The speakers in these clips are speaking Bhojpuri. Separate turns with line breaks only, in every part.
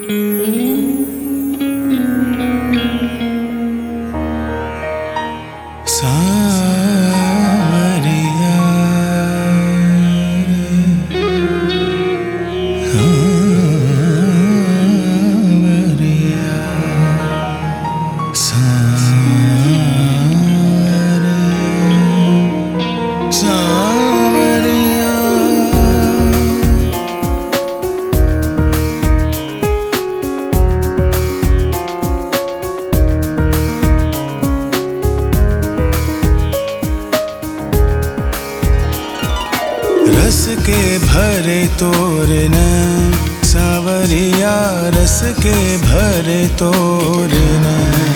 रस के भरे तोरण सांवरिया, रस के भरे तोरण,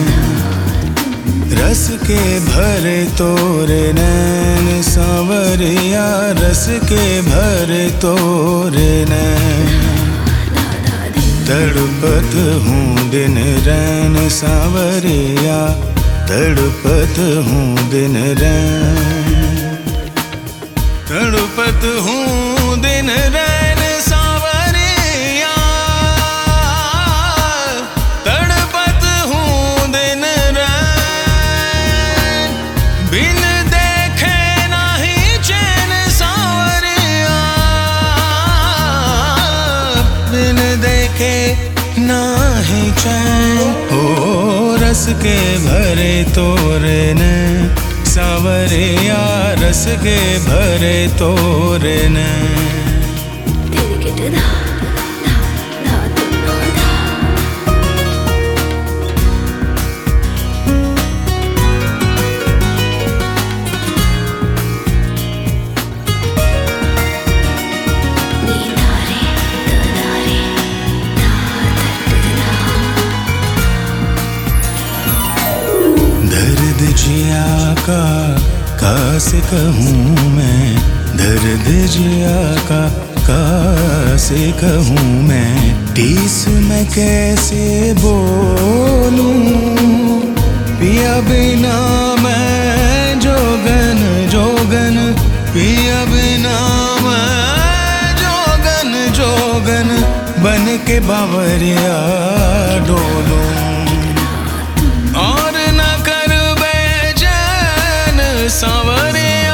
रस के भरे तोरण सांवरिया, रस के भरे तोरण। तड़पत हूँ दिन रैन सांवरिया, तड़पत हूँ दिन रैन, तड़पत हूँ दिन रैन सांवरिया, तड़पत हूँ दिन रैन। बिन देखे नहीं चैन सांवरिया, बिन देखे नहीं चैन। ओ रस के भरे तोरण सांवरिया, रस के भरे तोरण। दर्द जिया का से कहूँ मैं, दर्द जिया का से कहूँ मैं। टीस मैं कैसे बोलूं, पिया बिना मैं जोगन जोगन, पिया बिना मैं जोगन जोगन। बन के बावरिया डोलूं और न कर बेचैन सांवरिया,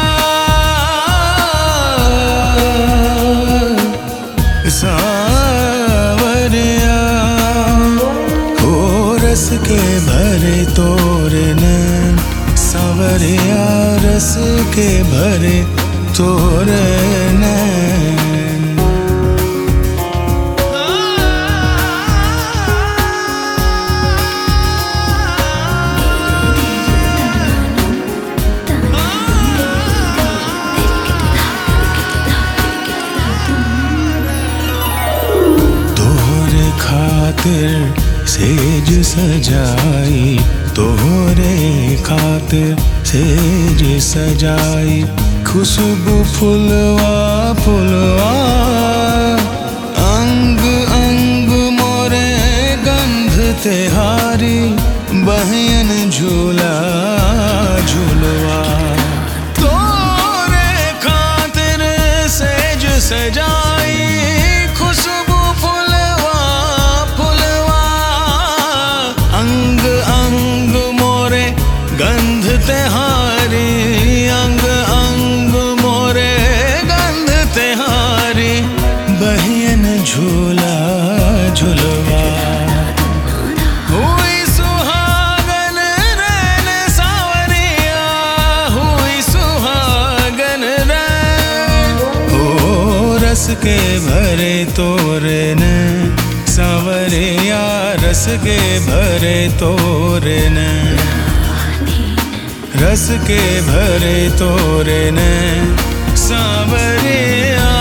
सांवरिया। हो रस के भरे तोरण सांवरिया, रस के भरे तोरण। खातिर सेज सजाई, तोहरे खातिर सेज सजाई। खुशबू फुलवा फुलवा, अंग अंग मोरे गंध तेहारी। बहन झूला झूलवा, तोरे खातिर सेज सजाई। खुशबू गंध तेहारी, अंग अंग मोरे गंध तेहारी। बहियन झूला झुलवा, हुई सुहागन रैन सांवरिया, हुई सुहागन रैन। ओ रस के भरे तोरण सांवरिया, रस के भरे तोरण, रस के भरे तोरण सांवरिया।